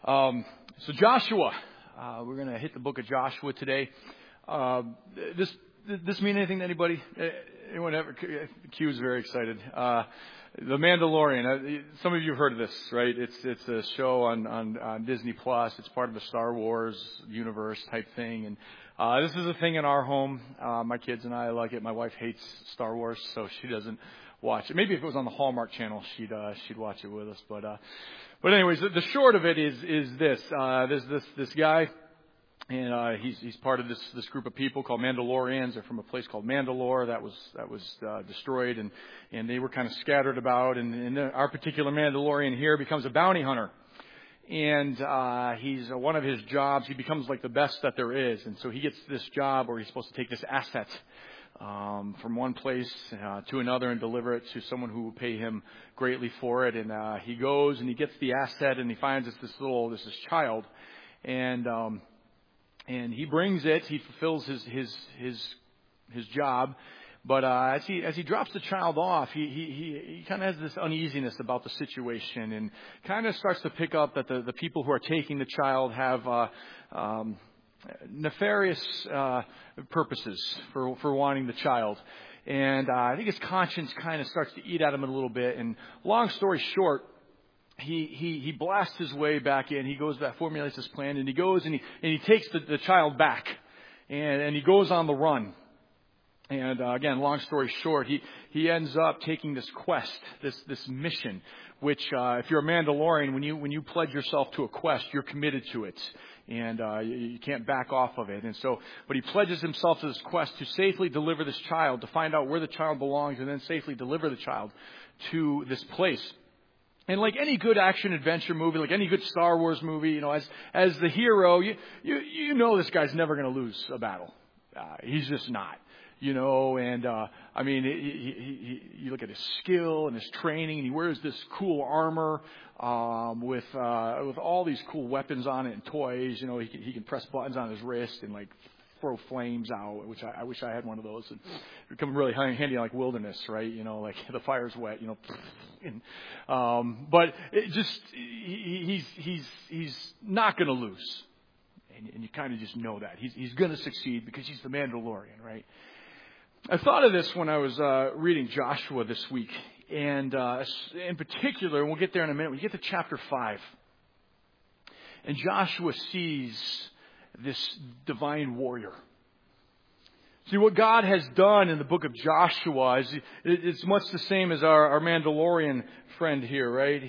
So Joshua, we're going to hit the book of Joshua today. This mean anything to anybody? Anyone ever? Q is very excited. The Mandalorian. Some of you have heard of this, right? It's a show on Disney Plus. It's part of the Star Wars universe type thing, and this is a thing in our home. My kids and I like it. My wife hates Star Wars, so she doesn't watch it. Maybe if it was on the Hallmark Channel, she'd watch it with us. But anyways, the short of it is this. There's this guy, and he's part of this group of people called Mandalorians. They're from a place called Mandalore that was destroyed, and they were kind of scattered about. And our particular Mandalorian here becomes a bounty hunter. And he's one of his jobs, he becomes like the best that there is. And so he gets this job where he's supposed to take this asset from one place to another and deliver it to someone who will pay him greatly for it. And he goes and he gets the asset and he finds this child, and he brings it. He fulfills his job. But as he drops the child off, he kind of has this uneasiness about the situation, and kind of starts to pick up that the people who are taking the child have nefarious purposes for wanting the child. And I think his conscience kind of starts to eat at him a little bit. And long story short, he blasts his way back in. He goes back, formulates his plan, and he goes and he takes the child back, and he goes on the run. And again, long story short, he ends up taking this quest, this mission, which if you're a Mandalorian, when you pledge yourself to a quest, you're committed to it, and you can't back off of it. And so, but he pledges himself to this quest to safely deliver this child, to find out where the child belongs, and then safely deliver the child to this place. And like any good action adventure movie, like any good Star Wars movie, as the hero, you know this guy's never going to lose a battle. He's just not. And I mean, you look at his skill and his training, and he wears this cool armor with all these cool weapons on it and toys. He can press buttons on his wrist and like throw flames out, which I wish I had one of those. And it come really handy in like wilderness, right? Like the fire's wet, but it just he's not going to lose, and you kind of just know that he's going to succeed because he's the Mandalorian, right? I thought of this when I was reading Joshua this week, and in particular, and we'll get there in a minute, we get to chapter 5, and Joshua sees this divine warrior. See, what God has done in the book of Joshua is it's much the same as our Mandalorian friend here, right?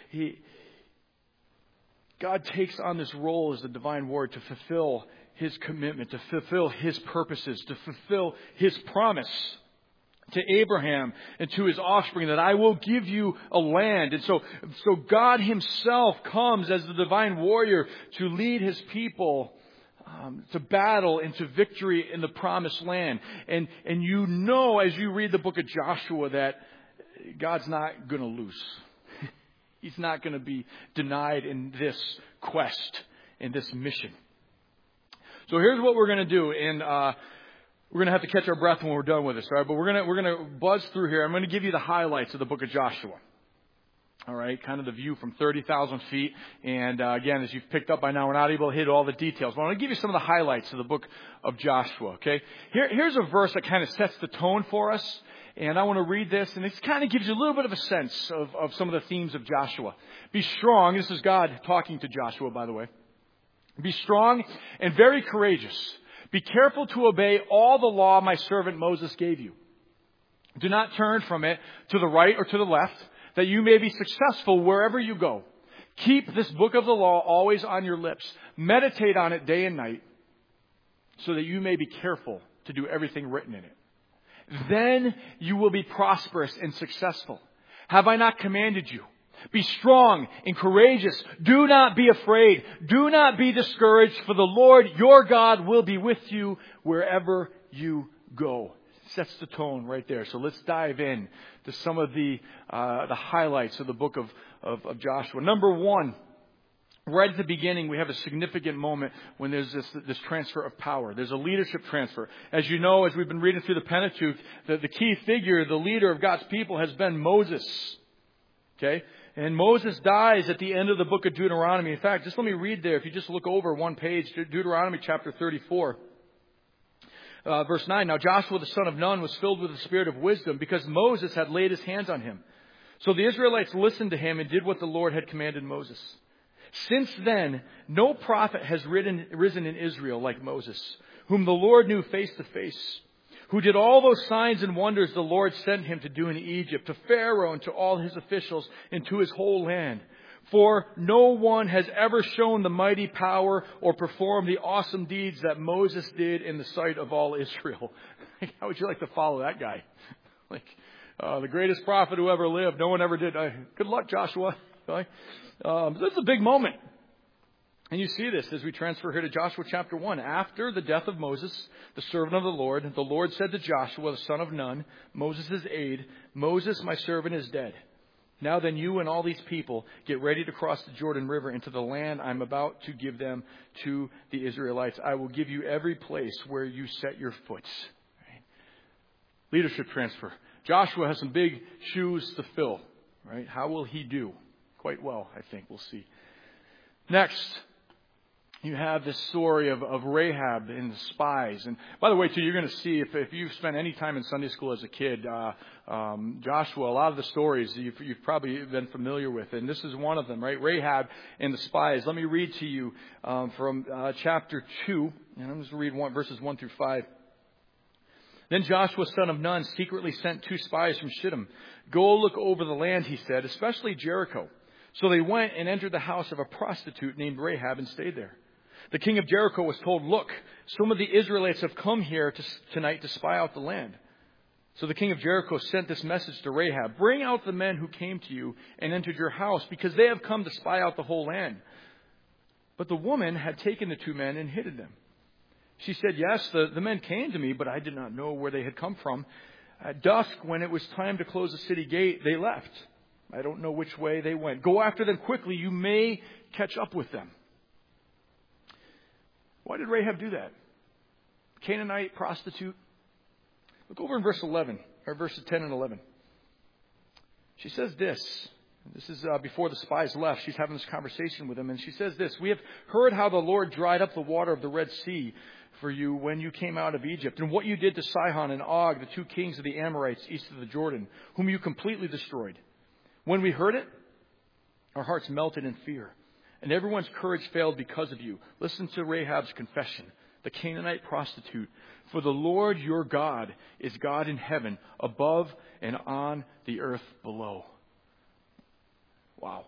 God takes on this role as the divine warrior to fulfill His commitment, to fulfill His purposes, to fulfill His promise to Abraham and to his offspring that I will give you a land. And so God Himself comes as the divine warrior to lead His people to battle and to victory in the promised land. And as you read the book of Joshua, that God's not going to lose. He's not going to be denied in this quest, in this mission. So here's what we're going to do, and we're going to have to catch our breath when we're done with this, all right? But we're going to buzz through here. I'm going to give you the highlights of the book of Joshua, all right? Kind of the view from 30,000 feet. And again, as you've picked up by now, we're not able to hit all the details. But I'm going to give you some of the highlights of the book of Joshua, okay? Here's a verse that kind of sets the tone for us. And I want to read this, and it kind of gives you a little bit of a sense of some of the themes of Joshua. Be strong. This is God talking to Joshua, by the way. Be strong and very courageous. Be careful to obey all the law my servant Moses gave you. Do not turn from it to the right or to the left, that you may be successful wherever you go. Keep this book of the law always on your lips. Meditate on it day and night, so that you may be careful to do everything written in it. Then you will be prosperous and successful. Have I not commanded you? Be strong and courageous. Do not be afraid. Do not be discouraged, for the Lord your God will be with you wherever you go. Sets the tone right there. So let's dive in to some of the highlights of the book of Joshua. Number one, right at the beginning, we have a significant moment when there's this transfer of power. There's a leadership transfer. As you know, as we've been reading through the Pentateuch, the key figure, the leader of God's people has been Moses. Okay? And Moses dies at the end of the book of Deuteronomy. In fact, just let me read there. If you just look over one page, Deuteronomy chapter 34. Verse 9, now Joshua the son of Nun was filled with the spirit of wisdom because Moses had laid his hands on him. So the Israelites listened to him and did what the Lord had commanded Moses. Since then, no prophet has risen in Israel like Moses, whom the Lord knew face to face, who did all those signs and wonders the Lord sent him to do in Egypt, to Pharaoh and to all his officials and to his whole land. For no one has ever shown the mighty power or performed the awesome deeds that Moses did in the sight of all Israel. How would you like to follow that guy? The greatest prophet who ever lived. No one ever did. Good luck, Joshua. This is a big moment. And you see this as we transfer here to Joshua chapter 1. After the death of Moses, the servant of the Lord said to Joshua, the son of Nun, Moses' aide, Moses, my servant, is dead. Now then, you and all these people get ready to cross the Jordan River into the land I'm about to give them to the Israelites. I will give you every place where you set your foot. Right? Leadership transfer. Joshua has some big shoes to fill. Right? How will he do? Quite well, I think. We'll see. Next, you have this story of Rahab and the spies. And by the way, too, you're going to see, if you've spent any time in Sunday school as a kid, Joshua, a lot of the stories you've probably been familiar with. And this is one of them, right? Rahab and the spies. Let me read to you from chapter 2. And I'm just going to read verses 1 through 5. Then Joshua, son of Nun, secretly sent 2 spies from Shittim. Go look over the land, he said, especially Jericho. So they went and entered the house of a prostitute named Rahab and stayed there. The king of Jericho was told, look, some of the Israelites have come here tonight to spy out the land. So the king of Jericho sent this message to Rahab, bring out the men who came to you and entered your house, because they have come to spy out the whole land. But the woman had taken the 2 men and hidden them. She said, yes, the men came to me, but I did not know where they had come from. At dusk, when it was time to close the city gate, they left. I don't know which way they went. Go after them quickly. You may catch up with them. Why did Rahab do that? Canaanite prostitute. Look over in verse 11, or verses 10 and 11. She says this. This is before the spies left. She's having this conversation with them, and she says this. We have heard how the Lord dried up the water of the Red Sea for you when you came out of Egypt, and what you did to Sihon and Og, the 2 kings of the Amorites east of the Jordan, whom you completely destroyed. When we heard it, our hearts melted in fear, and everyone's courage failed because of you. Listen to Rahab's confession, the Canaanite prostitute. For the Lord your God is God in heaven, above and on the earth below. Wow.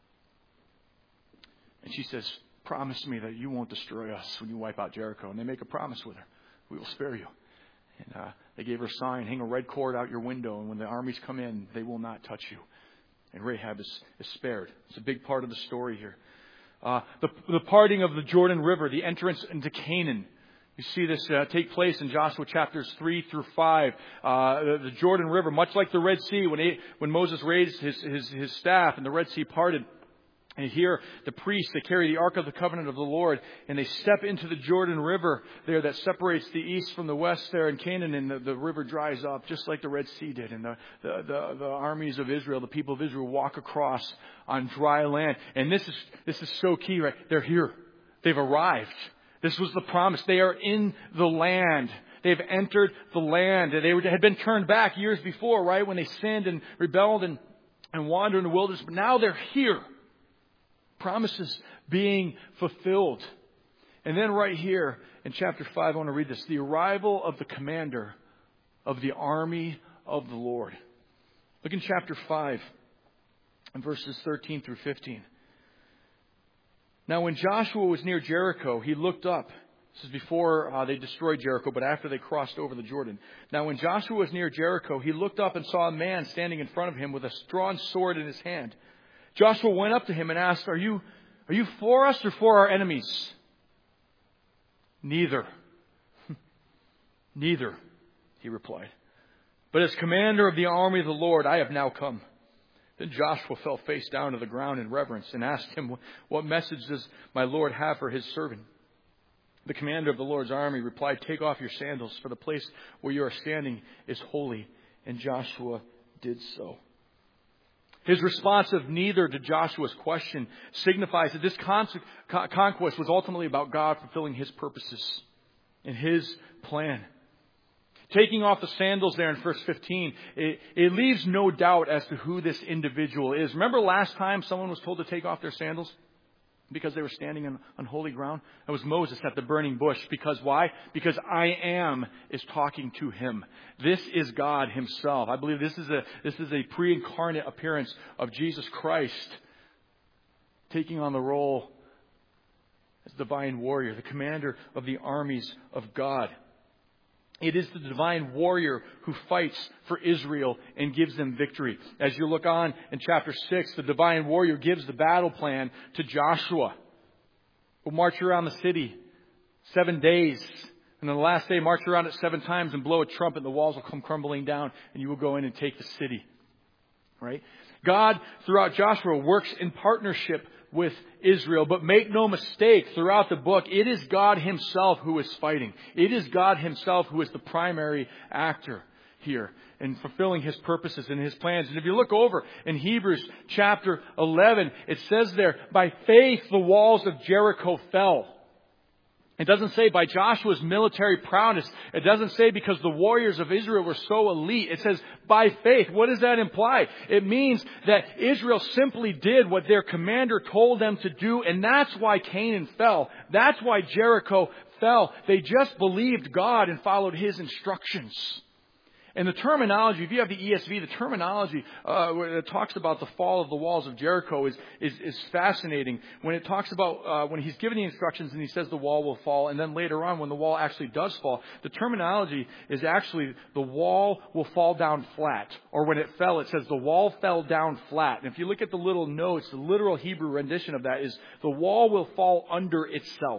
And she says, promise me that you won't destroy us when you wipe out Jericho. And they make a promise with her. We will spare you. And they gave her a sign, hang a red cord out your window, and when the armies come in, they will not touch you. And Rahab is spared. It's a big part of the story here. The parting of the Jordan River, the entrance into Canaan. You see this take place in Joshua chapters 3 through 5. The Jordan River, much like the Red Sea, when Moses raised his staff and the Red Sea parted. And here, the priests, they carry the Ark of the Covenant of the Lord, and they step into the Jordan River there that separates the east from the west there in Canaan, and the river dries up just like the Red Sea did. And the armies of Israel, the people of Israel, walk across on dry land. And this is so key, right? They're here. They've arrived. This was the promise. They are in the land. They've entered the land. They had been turned back years before, right? When they sinned and rebelled and wandered in the wilderness. But now they're here. Promises being fulfilled. And then right here in chapter 5, I want to read this. The arrival of the commander of the army of the Lord. Look in chapter 5 and verses 13 through 15. Now when Joshua was near Jericho, he looked up. This is before they destroyed Jericho, but after they crossed over the Jordan. Now when Joshua was near Jericho, he looked up and saw a man standing in front of him with a drawn sword in his hand. Joshua went up to him and asked, Are you for us or for our enemies? Neither. Neither, he replied. But as commander of the army of the Lord, I have now come. Then Joshua fell face down to the ground in reverence and asked him, What message does my Lord have for his servant? The commander of the Lord's army replied, Take off your sandals, for the place where you are standing is holy. And Joshua did so. His response of neither to Joshua's question signifies that this conquest was ultimately about God fulfilling His purposes and His plan. Taking off the sandals there in verse 15, it leaves no doubt as to who this individual is. Remember last time someone was told to take off their sandals? Because they were standing on holy ground? That was Moses at the burning bush. Because why? Because I am is talking to him. This is God Himself. I believe this is a pre-incarnate appearance of Jesus Christ taking on the role as divine warrior, the commander of the armies of God. It is the divine warrior who fights for Israel and gives them victory. As you look on in chapter 6, the divine warrior gives the battle plan to Joshua. We'll march around the city 7 days. And on the last day, march around it 7 times and blow a trumpet. The walls will come crumbling down and you will go in and take the city. Right? God, throughout Joshua, works in partnership with Israel. But make no mistake, throughout the book, it is God Himself who is fighting. It is God Himself who is the primary actor here in fulfilling His purposes and His plans. And if you look over in Hebrews chapter 11, it says there, by faith the walls of Jericho fell. It doesn't say by Joshua's military prowess. It doesn't say because the warriors of Israel were so elite. It says by faith. What does that imply? It means that Israel simply did what their commander told them to do, and that's why Canaan fell. That's why Jericho fell. They just believed God and followed His instructions. And the terminology, if you have the ESV, the terminology where it talks about the fall of the walls of Jericho is fascinating. When it talks about, when He's given the instructions and He says the wall will fall, and then later on when the wall actually does fall, the terminology is actually the wall will fall down flat. Or when it fell, it says the wall fell down flat. And if you look at the little notes, the literal Hebrew rendition of that is the wall will fall under itself.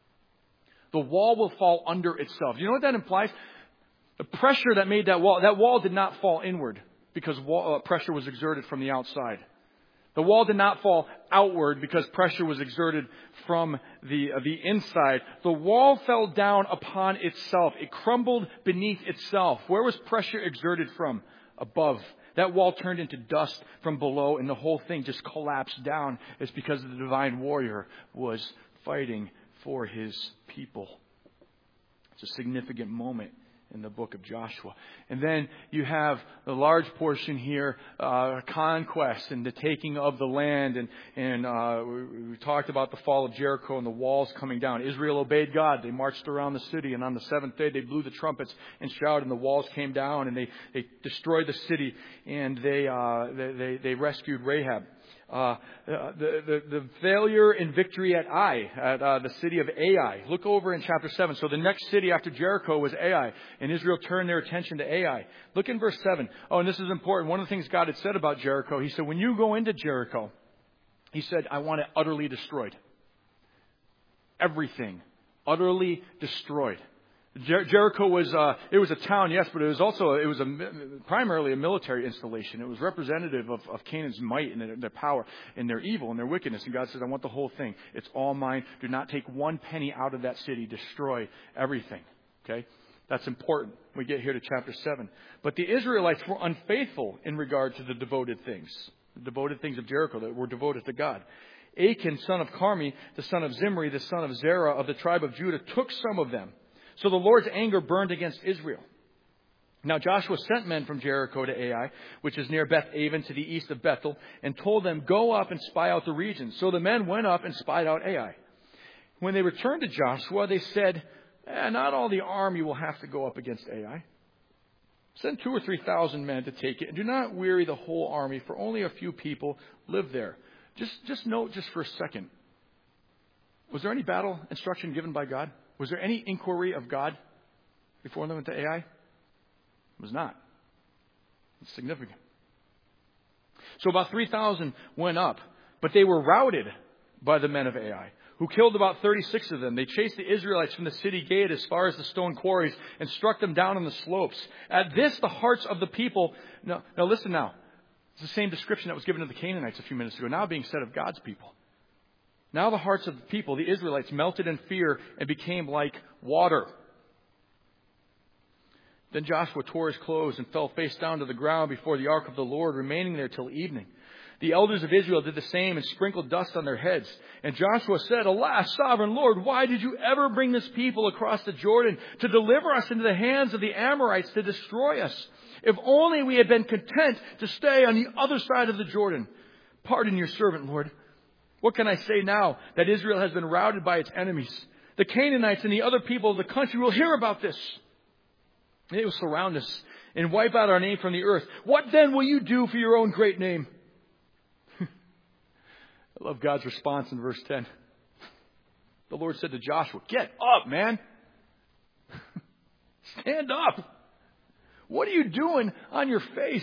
The wall will fall under itself. You know what that implies? The pressure that made that wall did not fall inward because pressure was exerted from the outside. The wall did not fall outward because pressure was exerted from the inside. The wall fell down upon itself. It crumbled beneath itself. Where was pressure exerted from? Above. That wall turned into dust from below and the whole thing just collapsed down. It's because the divine warrior was fighting for His people. It's a significant moment in the book of Joshua. And then you have the large portion here, conquest and the taking of the land. And we talked about the fall of Jericho and the walls coming down. Israel obeyed God. They marched around the city. And on the 7th day, they blew the trumpets and shouted. And the walls came down and they destroyed the city. And they rescued Rahab. The failure and victory at Ai, at the city of Ai. Look over in chapter 7. So the next city after Jericho was Ai, and Israel turned their attention to Ai. Look in verse 7. Oh, and this is important. One of the things God had said about Jericho, He said, when you go into Jericho, He said, I want it utterly destroyed. Everything utterly destroyed. Jericho was it was a town, yes, but it was primarily a military installation. It was representative of Canaan's might and their power and their evil and their wickedness. And God says, I want the whole thing. It's all mine. Do not take one penny out of that city. Destroy everything. Okay? That's important. We get here to chapter 7. But the Israelites were unfaithful in regard to the devoted things of Jericho that were devoted to God. Achan, son of Carmi, the son of Zimri, the son of Zerah of the tribe of Judah, took some of them. So the Lord's anger burned against Israel. Now Joshua sent men from Jericho to Ai, which is near Beth Aven to the east of Bethel, and told them, go up and spy out the region. So the men went up and spied out Ai. When they returned to Joshua, they said, not all the army will have to go up against Ai. Send 2,000 or 3,000 men to take it, and do not weary the whole army, for only a few people live there. Just note just for a second. Was there any battle instruction given by God? Was there any inquiry of God before they went to Ai? It was not. It's significant. So about 3,000 went up, but they were routed by the men of Ai, who killed about 36 of them. They chased the Israelites from the city gate as far as the stone quarries and struck them down on the slopes. At this, the hearts of the people... Now listen now. It's the same description that was given to the Canaanites a few minutes ago, now being said of God's people. Now the hearts of the people, the Israelites, melted in fear and became like water. Then Joshua tore his clothes and fell face down to the ground before the ark of the Lord, remaining there till evening. The elders of Israel did the same and sprinkled dust on their heads. And Joshua said, Alas, sovereign Lord, why did you ever bring this people across the Jordan to deliver us into the hands of the Amorites to destroy us? If only we had been content to stay on the other side of the Jordan. Pardon your servant, Lord. What can I say now that Israel has been routed by its enemies? The Canaanites and the other people of the country will hear about this. They will surround us and wipe out our name from the earth. What then will you do for your own great name? I love God's response in verse 10. The Lord said to Joshua, Get up, man. Stand up. What are you doing on your face?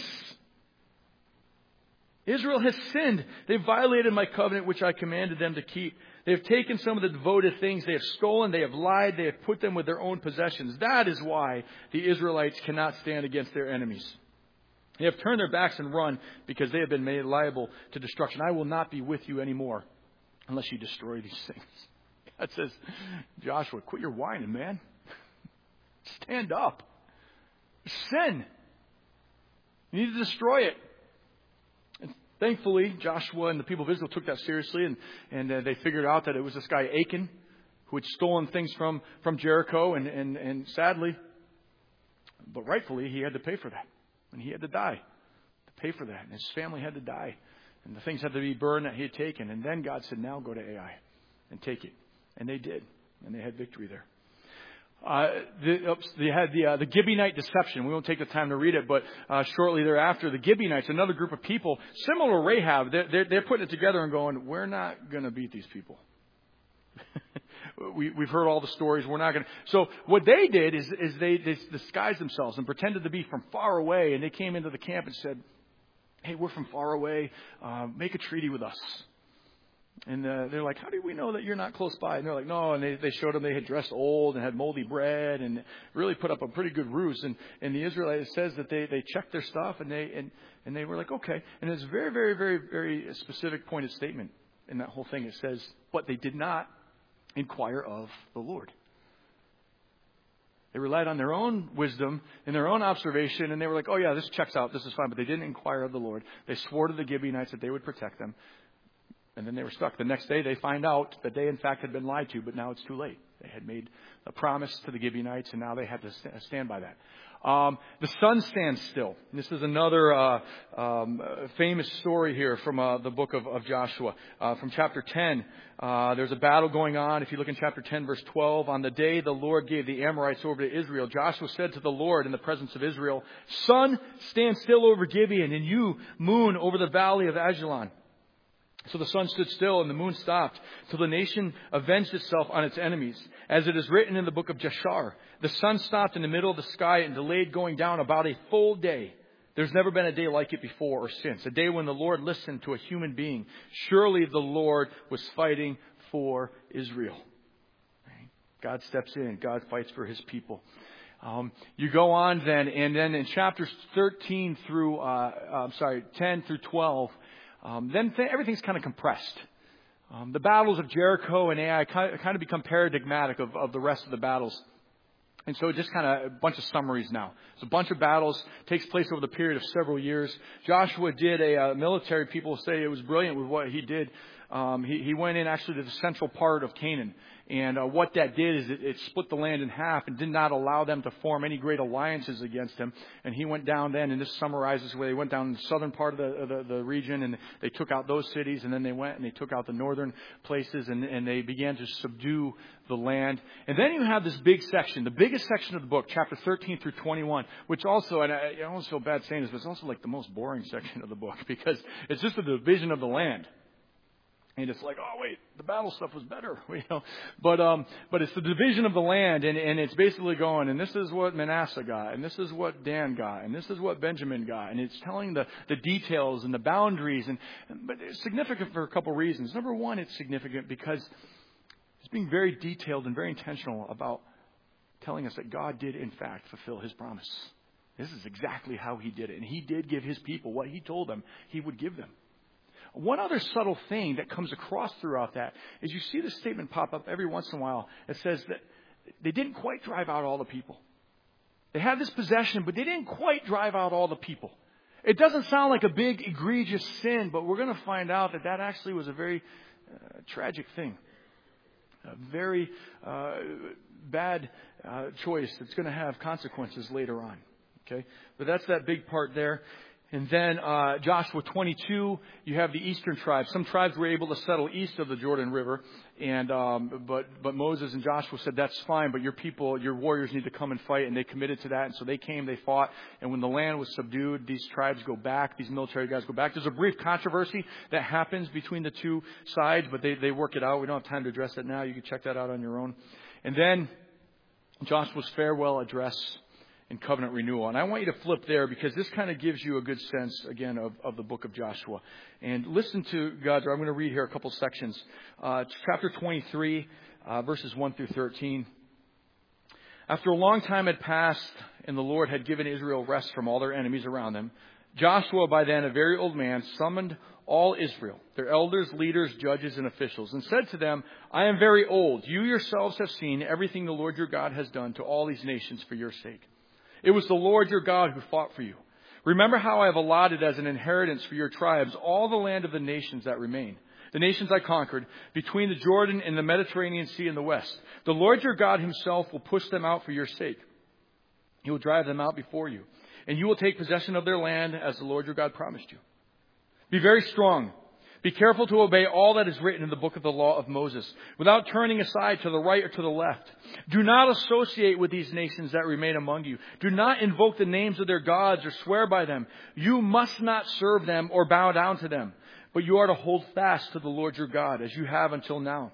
Israel has sinned. They've violated my covenant, which I commanded them to keep. They have taken some of the devoted things. They have stolen. They have lied. They have put them with their own possessions. That is why the Israelites cannot stand against their enemies. They have turned their backs and run because they have been made liable to destruction. I will not be with you anymore unless you destroy these things. God says, Joshua, quit your whining, man. Stand up. Sin. You need to destroy it. And thankfully, Joshua and the people of Israel took that seriously, and they figured out that it was this guy Achan who had stolen things from Jericho, and sadly, but rightfully, he had to pay for that. And he had to die to pay for that. And his family had to die. And the things had to be burned that he had taken. And then God said, now go to Ai and take it. And they did. And they had victory there. They had the Gibeonite deception. We won't take the time to read it, but shortly thereafter, the Gibeonites, another group of people, similar to Rahab, they're putting it together and going, we're not going to beat these people. We've heard all the stories. We're not going to. So what they did is they disguised themselves and pretended to be from far away. And they came into the camp and said, hey, we're from far away. Make a treaty with us. And they're like, how do we know that you're not close by? And they're like, no. And they showed them they had dressed old and had moldy bread and really put up a pretty good ruse. And the Israelites says that they checked their stuff and they were like, okay. And it's a very, very, very, very specific pointed statement in that whole thing. It says, but they did not inquire of the Lord. They relied on their own wisdom and their own observation, and they were like, oh yeah, this checks out, this is fine, but they didn't inquire of the Lord. They swore to the Gibeonites that they would protect them, and then they were stuck. The next day they find out that they in fact had been lied to, but now it's too late. They had made a promise to the Gibeonites, and now they had to stand by that. The sun stands still. And this is another famous story here from the book of Joshua. From chapter 10, there's a battle going on. If you look in chapter 10, verse 12, on the day the Lord gave the Amorites over to Israel, Joshua said to the Lord in the presence of Israel, Sun, stand still over Gibeon, and you, moon, over the valley of Ajalon. So the sun stood still and the moon stopped till the nation avenged itself on its enemies. As it is written in the book of Jashar, the sun stopped in the middle of the sky and delayed going down about a full day. There's never been a day like it before or since. A day when the Lord listened to a human being. Surely the Lord was fighting for Israel. God steps in. God fights for his people. You go on then, and then in chapters 10 through 12, then everything's kind of compressed. The battles of Jericho and Ai kind of become paradigmatic of the rest of the battles. And so just kind of a bunch of summaries now. It's a bunch of battles, takes place over the period of several years. Joshua did military people say it was brilliant with what he did. He went in actually to the central part of Canaan. And what that did is it split the land in half and did not allow them to form any great alliances against him. And he went down then, and this summarizes where they went down in the southern part of the region, and they took out those cities, and then they went and they took out the northern places, and they began to subdue the land. And then you have this big section, the biggest section of the book, chapter 13 through 21, which also, and I almost feel bad saying this, but it's also like the most boring section of the book because it's just the division of the land. And it's like, oh wait, the battle stuff was better, you know. But it's the division of the land, and it's basically going, and this is what Manasseh got, and this is what Dan got, and this is what Benjamin got, and it's telling the details and the boundaries, but it's significant for a couple reasons. Number one, it's significant because it's being very detailed and very intentional about telling us that God did in fact fulfill his promise. This is exactly how he did it, and he did give his people what he told them he would give them. One other subtle thing that comes across throughout that is you see this statement pop up every once in a while. It says that they didn't quite drive out all the people. They had this possession, but they didn't quite drive out all the people. It doesn't sound like a big, egregious sin, but we're going to find out that that actually was a very tragic thing. A very bad choice that's going to have consequences later on. Okay, but that's that big part there. And then Joshua 22, you have the eastern tribes. Some tribes were able to settle east of the Jordan River, and but Moses and Joshua said that's fine, but your people, your warriors need to come and fight, and they committed to that. And so they came, they fought, and when the land was subdued, these tribes go back. These military guys go back. There's a brief controversy that happens between the two sides, but they work it out. We don't have time to address that now. You can check that out on your own. And then Joshua's farewell address and covenant renewal. And I want you to flip there because this kind of gives you a good sense, again, of the book of Joshua. And listen to God's word. I'm going to read here a couple sections. Chapter 23, verses 1 through 13. After a long time had passed and the Lord had given Israel rest from all their enemies around them, Joshua, by then a very old man, summoned all Israel, their elders, leaders, judges, and officials, and said to them, I am very old. You yourselves have seen everything the Lord your God has done to all these nations for your sake. It was the Lord your God who fought for you. Remember how I have allotted as an inheritance for your tribes all the land of the nations that remain, the nations I conquered, between the Jordan and the Mediterranean Sea in the west. The Lord your God himself will push them out for your sake. He will drive them out before you, and you will take possession of their land as the Lord your God promised you. Be very strong. Be careful to obey all that is written in the book of the law of Moses, without turning aside to the right or to the left. Do not associate with these nations that remain among you. Do not invoke the names of their gods or swear by them. You must not serve them or bow down to them, but you are to hold fast to the Lord your God, as you have until now.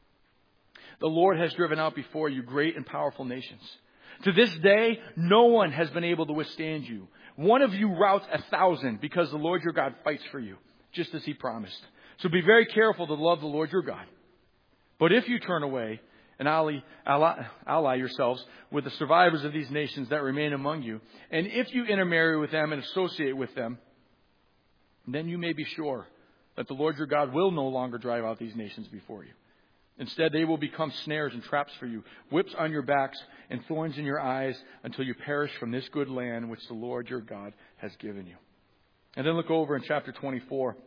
The Lord has driven out before you great and powerful nations. To this day, no one has been able to withstand you. One of you routs 1,000 because the Lord your God fights for you, just as he promised. So be very careful to love the Lord your God. But if you turn away and ally yourselves with the survivors of these nations that remain among you, and if you intermarry with them and associate with them, then you may be sure that the Lord your God will no longer drive out these nations before you. Instead, they will become snares and traps for you, whips on your backs and thorns in your eyes until you perish from this good land which the Lord your God has given you. And then look over in chapter 24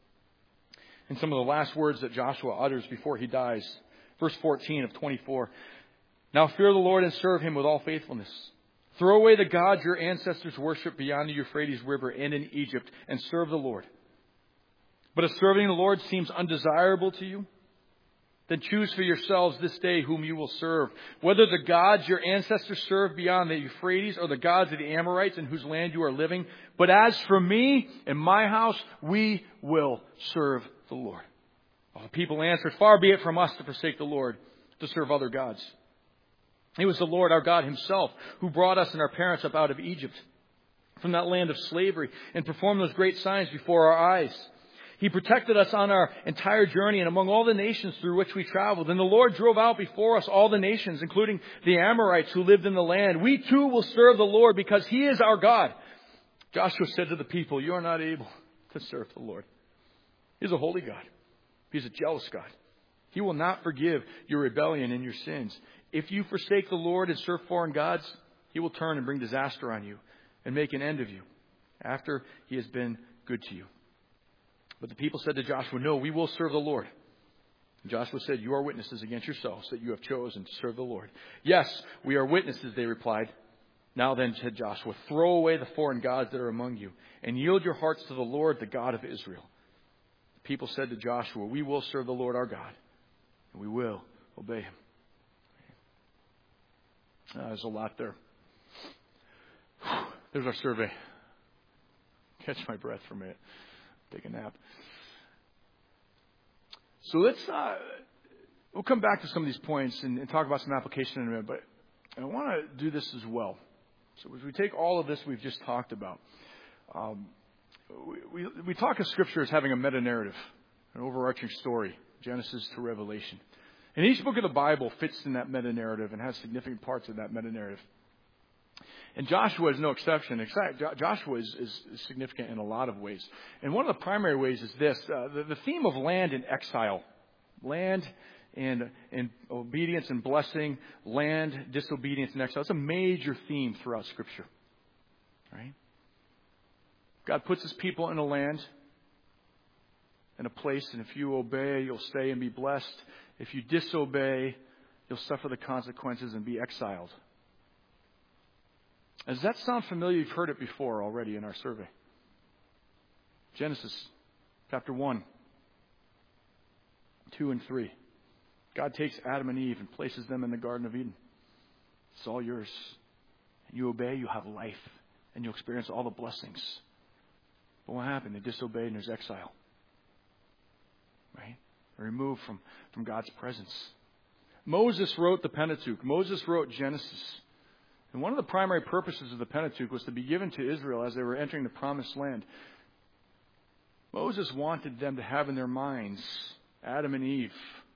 and some of the last words that Joshua utters before he dies. Verse 14 of 24. Now fear the Lord and serve him with all faithfulness. Throw away the gods your ancestors worshipped beyond the Euphrates River and in Egypt, and serve the Lord. But if serving the Lord seems undesirable to you, then choose for yourselves this day whom you will serve, whether the gods your ancestors served beyond the Euphrates or the gods of the Amorites in whose land you are living. But as for me and my house, we will serve the Lord. All the people answered, far be it from us to forsake the Lord, to serve other gods. It was the Lord our God himself who brought us and our parents up out of Egypt, from that land of slavery, and performed those great signs before our eyes. He protected us on our entire journey and among all the nations through which we traveled. And the Lord drove out before us all the nations, including the Amorites who lived in the land. We too will serve the Lord because he is our God. Joshua said to the people, you are not able to serve the Lord. He's a holy God. He's a jealous God. He will not forgive your rebellion and your sins. If you forsake the Lord and serve foreign gods, he will turn and bring disaster on you and make an end of you after he has been good to you. But the people said to Joshua, no, we will serve the Lord. And Joshua said, you are witnesses against yourselves that you have chosen to serve the Lord. Yes, we are witnesses, they replied. Now then, said Joshua, throw away the foreign gods that are among you and yield your hearts to the Lord, the God of Israel. The people said to Joshua, we will serve the Lord our God, and we will obey him. There's a lot there. There's our survey. Catch my breath for a minute. Take a nap. So we'll come back to some of these points and talk about some application in a minute, but I want to do this as well. So as we take all of this we've just talked about, we talk of Scripture as having a meta-narrative, an overarching story, Genesis to Revelation. And each book of the Bible fits in that meta-narrative and has significant parts of that meta-narrative. And Joshua is no exception. In fact, Joshua is significant in a lot of ways. And one of the primary ways is this, the theme of land and exile. Land and obedience and blessing. Land, disobedience, and exile. It's a major theme throughout Scripture. Right? God puts His people in a land, in a place, and if you obey, you'll stay and be blessed. If you disobey, you'll suffer the consequences and be exiled. Does that sound familiar? You've heard it before already in our survey. Genesis chapter 1, 2, and 3. God takes Adam and Eve and places them in the Garden of Eden. It's all yours. And you obey, you have life. And you'll experience all the blessings. But what happened? They disobeyed and there's exile. Right? They're removed from God's presence. Moses wrote the Pentateuch. Moses wrote Genesis. And one of the primary purposes of the Pentateuch was to be given to Israel as they were entering the Promised Land. Moses wanted them to have in their minds Adam and Eve.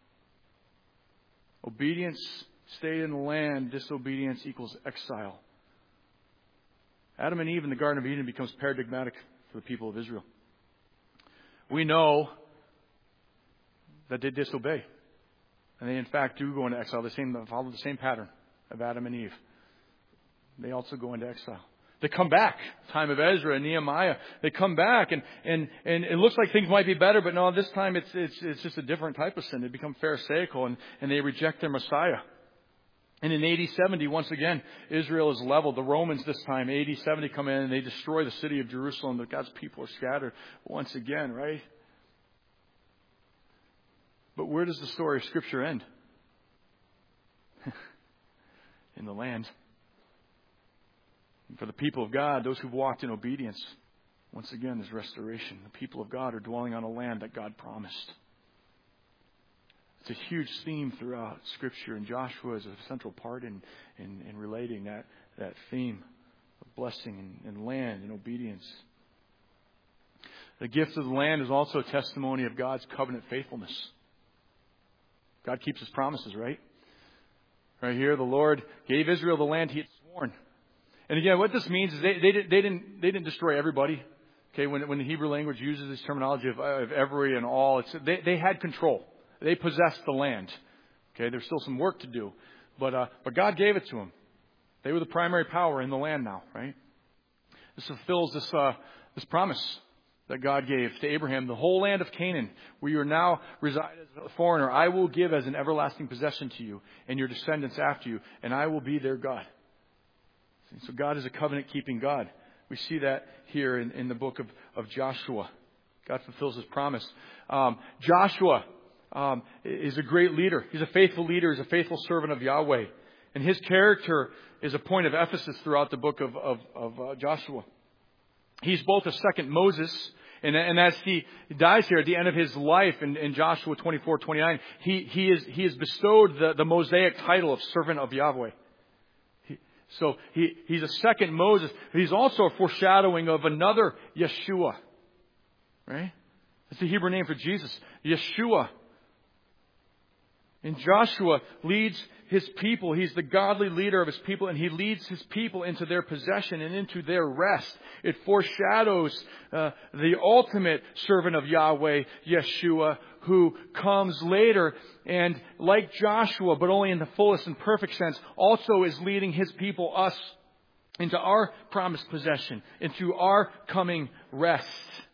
Obedience, stay in the land. Disobedience equals exile. Adam and Eve in the Garden of Eden becomes paradigmatic for the people of Israel. We know that they disobey. And they in fact do go into exile. They follow the same pattern of Adam and Eve. They also go into exile. They come back. Time of Ezra and Nehemiah. They come back and it looks like things might be better, but no, this time it's just a different type of sin. They become pharisaical and they reject their Messiah. And in AD 70, once again, Israel is leveled. The Romans this time, AD 70, come in and they destroy the city of Jerusalem. But God's people are scattered once again, right? But where does the story of Scripture end? In the land. And for the people of God, those who've walked in obedience, once again, there's restoration. The people of God are dwelling on a land that God promised. It's a huge theme throughout Scripture, and Joshua is a central part in relating that theme of blessing and land and obedience. The gift of the land is also a testimony of God's covenant faithfulness. God keeps His promises, right? Right here, the Lord gave Israel the land He had sworn. And again, what this means is they didn't destroy everybody. Okay, when the Hebrew language uses this terminology of every and all, they had control. They possessed the land. Okay, there's still some work to do, but God gave it to them. They were the primary power in the land now, right? This fulfills this promise that God gave to Abraham, the whole land of Canaan, where you are now reside as a foreigner, I will give as an everlasting possession to you and your descendants after you, and I will be their God. So God is a covenant-keeping God. We see that here in the book of Joshua. God fulfills His promise. Joshua is a great leader. He's a faithful leader. He's a faithful servant of Yahweh. And his character is a point of emphasis throughout the book of Joshua. He's both a second Moses, and as he dies here at the end of his life in Joshua 24:29, he is bestowed the Mosaic title of servant of Yahweh. So he's a second Moses. He's also a foreshadowing of another Yeshua. Right? That's the Hebrew name for Jesus. Yeshua. And Joshua leads his people. He's the godly leader of his people, and he leads his people into their possession and into their rest. It foreshadows the ultimate servant of Yahweh, Yeshua, who comes later and, like Joshua, but only in the fullest and perfect sense, also is leading his people, us, into our promised possession, into our coming rest.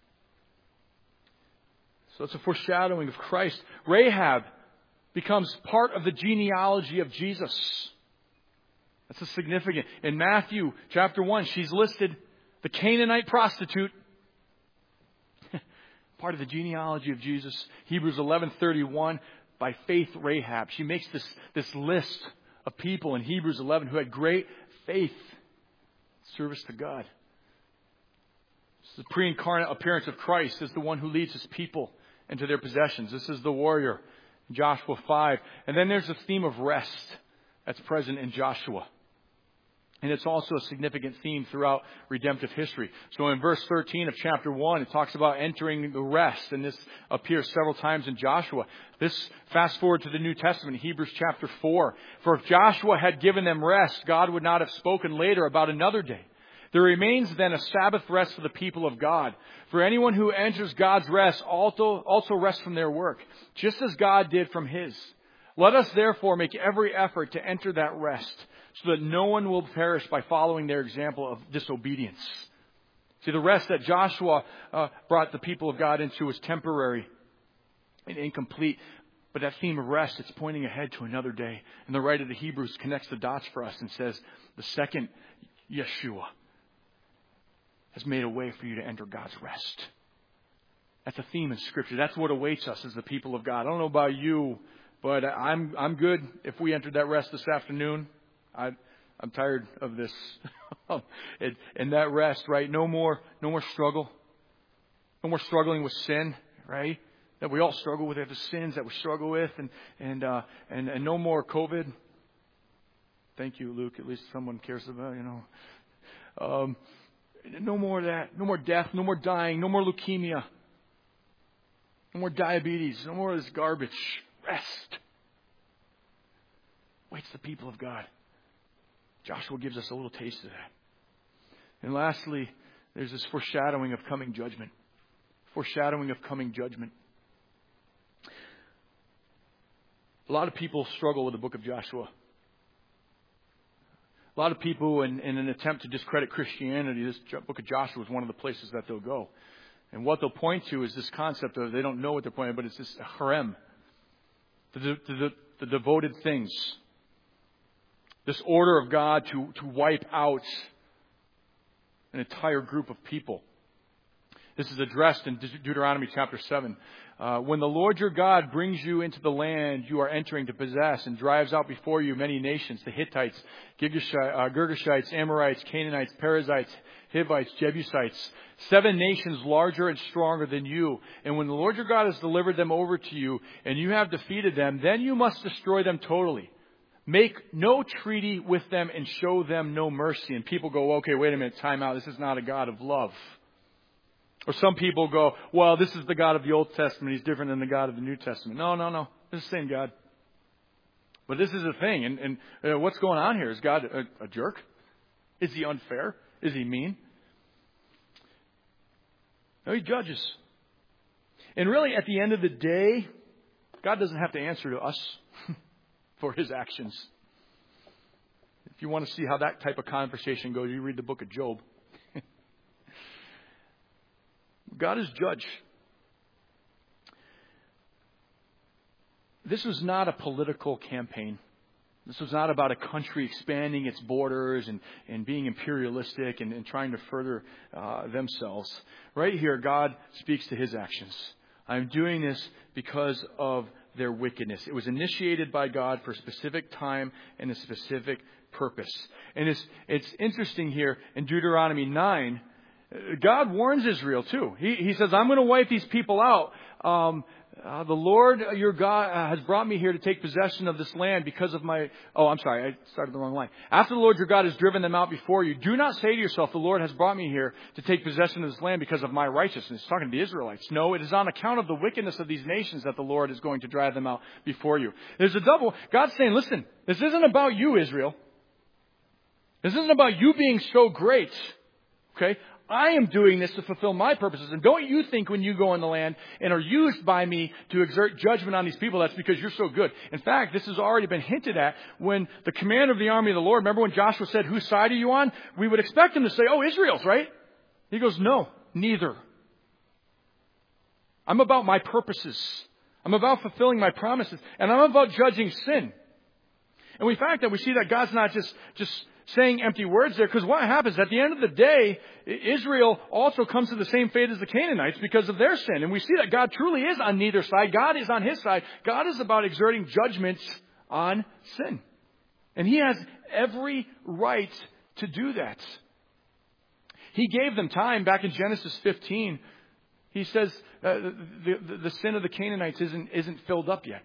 So it's a foreshadowing of Christ. Rahab becomes part of the genealogy of Jesus. That's significant. In Matthew chapter 1, she's listed the Canaanite prostitute. Part of the genealogy of Jesus. Hebrews 11:31, by faith Rahab. She makes this list of people in Hebrews 11 who had great faith, service to God. This is the pre-incarnate appearance of Christ as the one who leads his people into their possessions. This is the warrior. Joshua 5. And then there's the theme of rest that's present in Joshua. And it's also a significant theme throughout redemptive history. So in verse 13 of chapter 1, it talks about entering the rest. And this appears several times in Joshua. This fast forward to the New Testament, Hebrews chapter 4. For if Joshua had given them rest, God would not have spoken later about another day. There remains then a Sabbath rest for the people of God. For anyone who enters God's rest also rests from their work, just as God did from His. Let us therefore make every effort to enter that rest, so that no one will perish by following their example of disobedience. See, the rest that Joshua brought the people of God into was temporary and incomplete. But that theme of rest, it's pointing ahead to another day. And the writer of the Hebrews connects the dots for us and says, the second Yeshua has made a way for you to enter God's rest. That's a theme in Scripture. That's what awaits us as the people of God. I don't know about you, but I'm good if we entered that rest this afternoon. I'm tired of this. And that rest, right? No more struggle. No more struggling with sin, right? That we all struggle with. The sins that we struggle with, and no more COVID. Thank you, Luke. At least someone cares about, no more of that. No more death. No more dying. No more leukemia. No more diabetes. No more of this garbage. Rest waits the people of God. Joshua gives us a little taste of that. And lastly, there's this foreshadowing of coming judgment. Foreshadowing of coming judgment. A lot of people struggle with the book of Joshua. A lot of people, in an attempt to discredit Christianity, this book of Joshua is one of the places that they'll go. And what they'll point to is this concept of, they don't know what they're pointing, but it's this harem. The devoted things. This order of God to wipe out an entire group of people. This is addressed in Deuteronomy chapter 7. When the Lord your God brings you into the land you are entering to possess and drives out before you many nations, the Hittites, Girgashites, Amorites, Canaanites, Perizzites, Hivites, Jebusites, 7 nations larger and stronger than you. And when the Lord your God has delivered them over to you and you have defeated them, then you must destroy them totally. Make no treaty with them and show them no mercy. And people go, okay, wait a minute, time out. This is not a God of love. Or some people go, well, this is the God of the Old Testament. He's different than the God of the New Testament. No. It's the same God. But this is the thing. And what's going on here? Is God a jerk? Is he unfair? Is he mean? No, he judges. And really, at the end of the day, God doesn't have to answer to us for his actions. If you want to see how that type of conversation goes, you read the book of Job. God is judge. This was not a political campaign. This was not about a country expanding its borders and being imperialistic and trying to further themselves. Right here, God speaks to his actions. I'm doing this because of their wickedness. It was initiated by God for a specific time and a specific purpose. And it's interesting here in Deuteronomy 9, God warns Israel too. He says, I'm going to wipe these people out. The Lord your God has brought me here to take possession of this land because of my... Oh, I'm sorry. I started the wrong line. After the Lord your God has driven them out before you, do not say to yourself, the Lord has brought me here to take possession of this land because of my righteousness. He's talking to the Israelites. No, it is on account of the wickedness of these nations that the Lord is going to drive them out before you. There's a double... God's saying, listen, this isn't about you, Israel. This isn't about you being so great. Okay? I am doing this to fulfill my purposes. And don't you think when you go in the land and are used by me to exert judgment on these people, that's because you're so good. In fact, this has already been hinted at when the commander of the army of the Lord, remember when Joshua said, whose side are you on? We would expect him to say, oh, Israel's, right? He goes, no, neither. I'm about my purposes. I'm about fulfilling my promises. And I'm about judging sin. And we find that we see that God's not just saying empty words there, because what happens at the end of the day, Israel also comes to the same fate as the Canaanites because of their sin. And we see that God truly is on neither side. God is on his side. God is about exerting judgments on sin. And he has every right to do that. He gave them time back in Genesis 15. He says the sin of the Canaanites isn't filled up yet.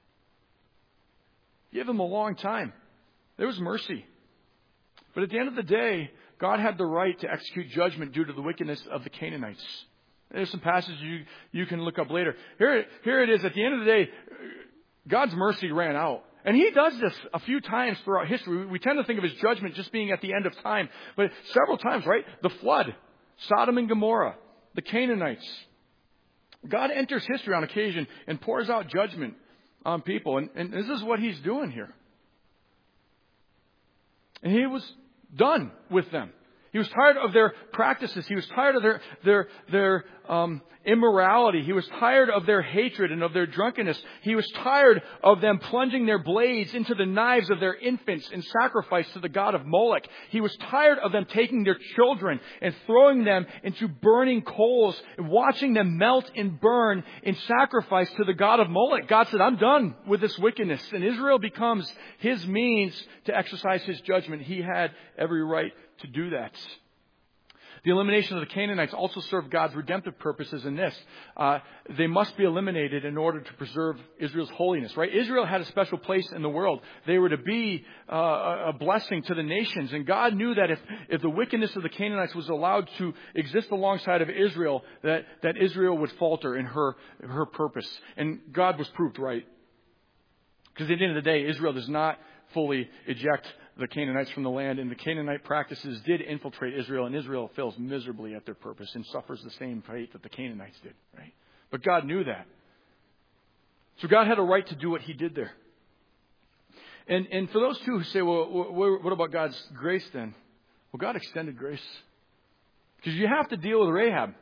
Give them a long time. There was mercy. But at the end of the day, God had the right to execute judgment due to the wickedness of the Canaanites. There's some passages you can look up later. Here it is. At the end of the day, God's mercy ran out. And he does this a few times throughout history. We tend to think of his judgment just being at the end of time. But several times, right? The flood, Sodom and Gomorrah, the Canaanites. God enters history on occasion and pours out judgment on people. And this is what he's doing here. And he was done with them. He was tired of their practices. He was tired of their immorality. He was tired of their hatred and of their drunkenness. He was tired of them plunging their blades into the knives of their infants in sacrifice to the god of Moloch. He was tired of them taking their children and throwing them into burning coals and watching them melt and burn in sacrifice to the god of Moloch. God said, I'm done with this wickedness. And Israel becomes His means to exercise His judgment. He had every right to do that. The elimination of the Canaanites also served God's redemptive purposes in this. They must be eliminated in order to preserve Israel's holiness, right? Israel had a special place in the world. They were to be a blessing to the nations. And God knew that if the wickedness of the Canaanites was allowed to exist alongside of Israel, that Israel would falter in her purpose. And God was proved right. Because at the end of the day, Israel does not fully eject the Canaanites from the land, and the Canaanite practices did infiltrate Israel, and Israel fails miserably at their purpose and suffers the same fate that the Canaanites did, right? But God knew that. So God had a right to do what He did there. And for those two who say, well, what about God's grace then? Well, God extended grace. Because you have to deal with Rahab.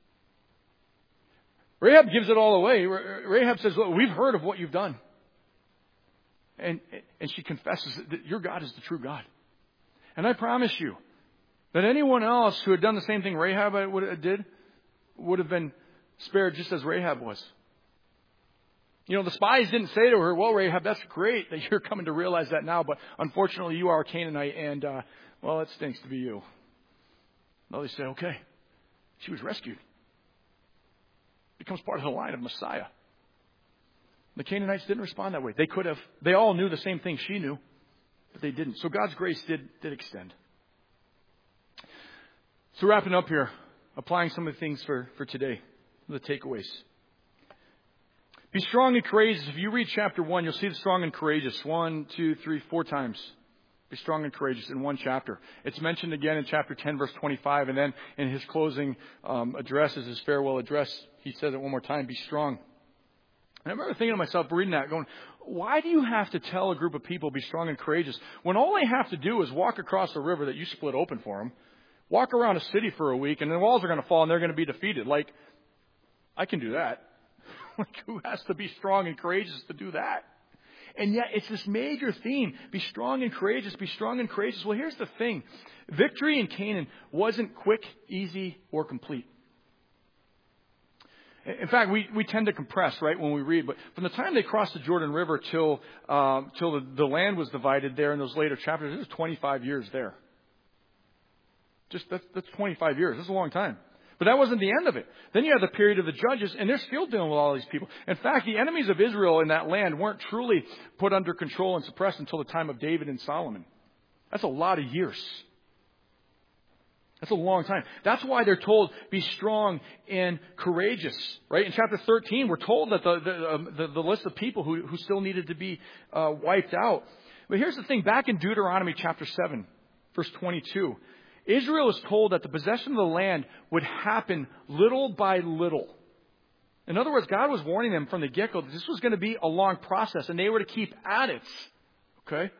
Rahab gives it all away. Rahab says, look, we've heard of what you've done. And she confesses that your God is the true God. And I promise you that anyone else who had done the same thing Rahab did would have been spared just as Rahab was. You know, the spies didn't say to her, well, Rahab, that's great that you're coming to realize that now, but unfortunately you are a Canaanite and, well, it stinks to be you. No, they say, okay. She was rescued. Becomes part of the line of Messiah. The Canaanites didn't respond that way. They could have. They all knew the same thing she knew, but they didn't. So God's grace did extend. So wrapping up here, applying some of the things for today, the takeaways. Be strong and courageous. If you read chapter 1, you'll see the strong and courageous 1, 2, 3, 4 times. Be strong and courageous in one chapter. It's mentioned again in chapter 10, verse 25, and then in his closing address, his farewell address, he says it one more time, be strong. And I remember thinking to myself, reading that, going, why do you have to tell a group of people be strong and courageous when all they have to do is walk across a river that you split open for them, walk around a city for a week, and the walls are going to fall and they're going to be defeated? Like, I can do that. Like, who has to be strong and courageous to do that? And yet it's this major theme, be strong and courageous, be strong and courageous. Well, here's the thing. Victory in Canaan wasn't quick, easy, or complete. In fact, we tend to compress, right, when we read. But from the time they crossed the Jordan River till the land was divided there in those later chapters, it was 25 years there. That's 25 years. That's a long time. But that wasn't the end of it. Then you have the period of the judges, and they're still dealing with all these people. In fact, the enemies of Israel in that land weren't truly put under control and suppressed until the time of David and Solomon. That's a lot of years. That's a long time. That's why they're told, be strong and courageous. Right? In chapter 13, we're told that the list of people who still needed to be wiped out. But here's the thing. Back in Deuteronomy chapter 7, verse 22, Israel is told that the possession of the land would happen little by little. In other words, God was warning them from the get-go that this was going to be a long process, and they were to keep at it. Okay?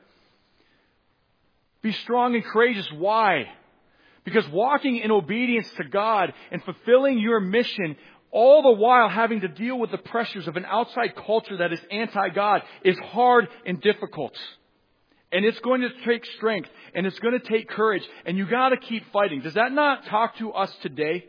Be strong and courageous. Why? Because walking in obedience to God and fulfilling your mission, all the while having to deal with the pressures of an outside culture that is anti-God, is hard and difficult. And it's going to take strength, and it's going to take courage, and you got to keep fighting. Does that not talk to us today?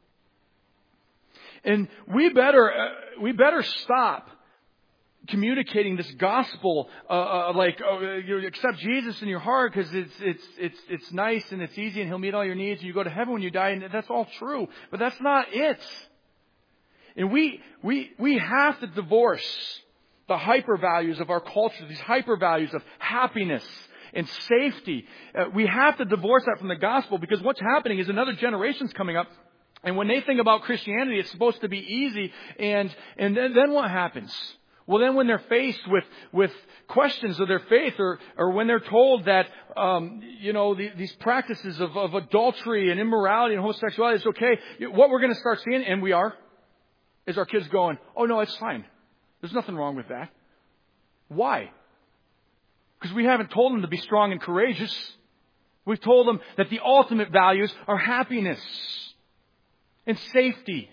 And we better stop communicating this gospel you accept Jesus in your heart because it's nice and it's easy and He'll meet all your needs and you go to heaven when you die, and that's all true. But that's not it. And we have to divorce the hyper values of our culture, these hyper values of happiness and safety. We have to divorce that from the gospel, because what's happening is another generation's coming up, and when they think about Christianity, it's supposed to be easy, and then what happens? Well, then when they're faced with questions of their faith, or when they're told that these practices of adultery and immorality and homosexuality is okay, what we're going to start seeing, and we are, is our kids going, oh no, it's fine. There's nothing wrong with that. Why? Because we haven't told them to be strong and courageous. We've told them that the ultimate values are happiness and safety.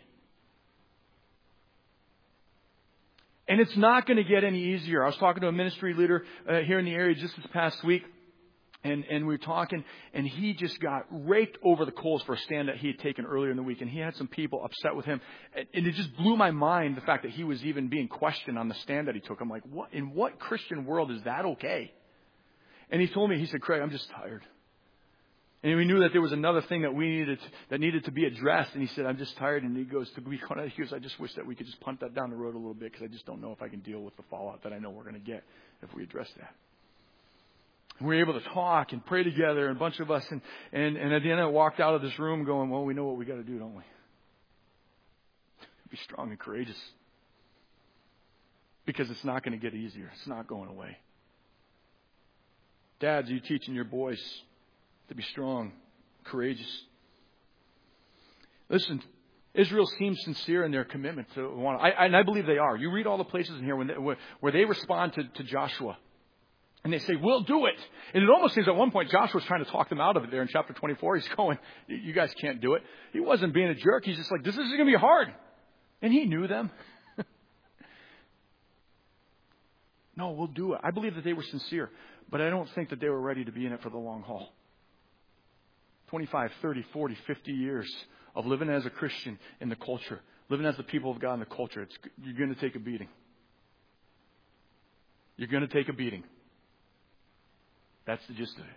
And it's not going to get any easier. I was talking to a ministry leader here in the area just this past week. And we were talking, and he just got raked over the coals for a stand that he had taken earlier in the week. And he had some people upset with him. And it just blew my mind, the fact that he was even being questioned on the stand that he took. I'm like, in what Christian world is that okay? And he told me, he said, Craig, I'm just tired. And we knew that there was another thing that needed to be addressed. And he said, I'm just tired. And he goes, I just wish that we could just punt that down the road a little bit, because I just don't know if I can deal with the fallout that I know we're going to get if we address that. We were able to talk and pray together, and a bunch of us. And at the end, I walked out of this room going, well, we know what we got to do, don't we? Be strong and courageous. Because it's not going to get easier. It's not going away. Dads, are you teaching your boys to be strong, courageous? Listen, Israel seems sincere in their commitment to want. And I believe they are. You read all the places in here where they respond to Joshua. And they say, we'll do it. And it almost seems at one point Joshua's trying to talk them out of it there in chapter 24. He's going, you guys can't do it. He wasn't being a jerk. He's just like, this is going to be hard. And he knew them. No, we'll do it. I believe that they were sincere. But I don't think that they were ready to be in it for the long haul. 25, 30, 40, 50 years of living as a Christian in the culture. Living as the people of God in the culture. You're going to take a beating. You're going to take a beating. That's the gist of it.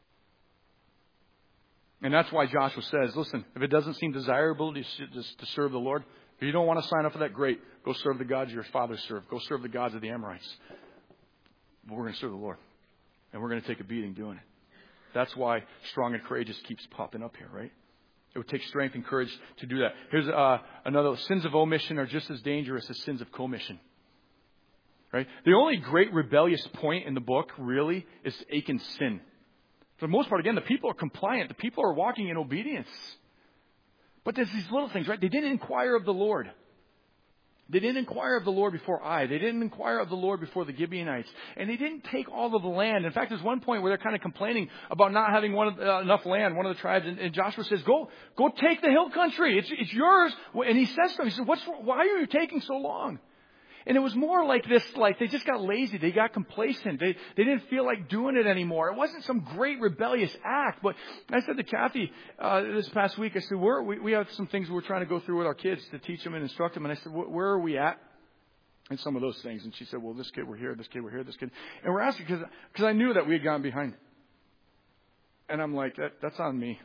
And that's why Joshua says, listen, if it doesn't seem desirable to serve the Lord, if you don't want to sign up for that, great. Go serve the gods your fathers served. Go serve the gods of the Amorites. But we're going to serve the Lord. And we're going to take a beating doing it. That's why strong and courageous keeps popping up here, right? It would take strength and courage to do that. Here's another. Sins of omission are just as dangerous as sins of commission. Right? The only great rebellious point in the book, really, is Achan's sin. For the most part, again, the people are compliant. The people are walking in obedience. But there's these little things, right? They didn't inquire of the Lord. They didn't inquire of the Lord before Ai. They didn't inquire of the Lord before the Gibeonites. And they didn't take all of the land. In fact, there's one point where they're kind of complaining about not having enough land, one of the tribes. And Joshua says, go take the hill country. It's yours. And he says to them, he says, why are you taking so long? And it was more like this, like they just got lazy. They got complacent. They didn't feel like doing it anymore. It wasn't some great rebellious act. But I said to Kathy this past week, I said, we have some things we're trying to go through with our kids to teach them and instruct them. And I said, where are we at in some of those things? And she said, well, this kid, we're here. This kid, we're here. This kid. And we're asking because I knew that we had gone behind. And I'm like, that's on me.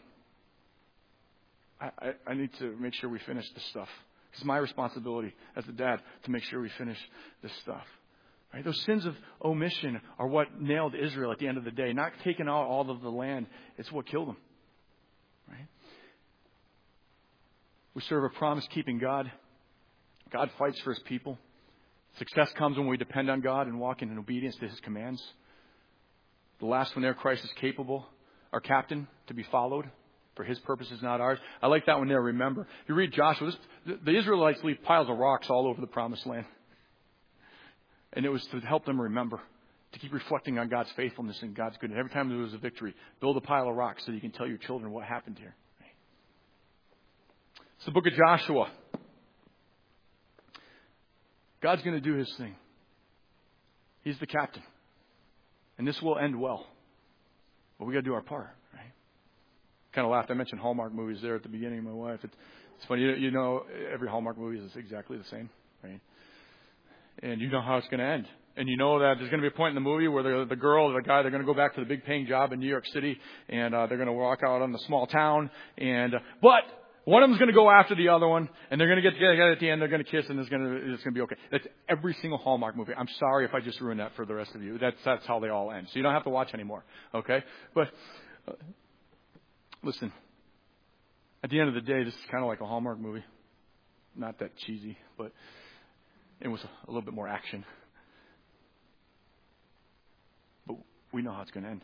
I need to make sure we finish this stuff. It's my responsibility as a dad to make sure we finish this stuff. Right? Those sins of omission are what nailed Israel at the end of the day. Not taking out all of the land. It's what killed them. Right? We serve a promise-keeping God. God fights for His people. Success comes when we depend on God and walk in obedience to His commands. The last one there, Christ is capable, our captain, to be followed. For His purposes, not ours. I like that one there, remember. If you read Joshua, the Israelites leave piles of rocks all over the promised land. And it was to help them remember, to keep reflecting on God's faithfulness and God's goodness. Every time there was a victory, build a pile of rocks so you can tell your children what happened here. It's the book of Joshua. God's going to do His thing. He's the captain. And this will end well. But we got to do our part. Kind of laughed. I mentioned Hallmark movies there at the beginning. My wife. It's funny. You know, every Hallmark movie is exactly the same, right? And you know how it's going to end. And you know that there's going to be a point in the movie where the girl or the guy, they're going to go back to the big paying job in New York City, and they're going to walk out on the small town. But one of them's going to go after the other one, and they're going to get together at the end. They're going to kiss, and it's going to be okay. That's every single Hallmark movie. I'm sorry if I just ruined that for the rest of you. That's how they all end. So you don't have to watch anymore. Okay, but. Listen, at the end of the day, this is kind of like a Hallmark movie. Not that cheesy, but it was a little bit more action. But we know how it's going to end.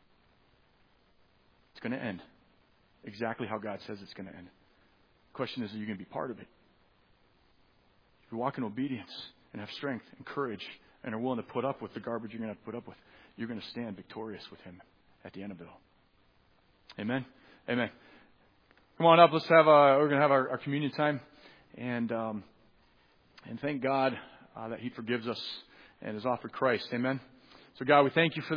It's going to end exactly how God says it's going to end. The question is, are you going to be part of it? If you walk in obedience and have strength and courage and are willing to put up with the garbage you're going to have to put up with, you're going to stand victorious with Him at the end of it all. Amen. Amen. Come on up. Let's have we're going to have our communion time, and thank God that He forgives us and has offered Christ. Amen. So God, we thank you for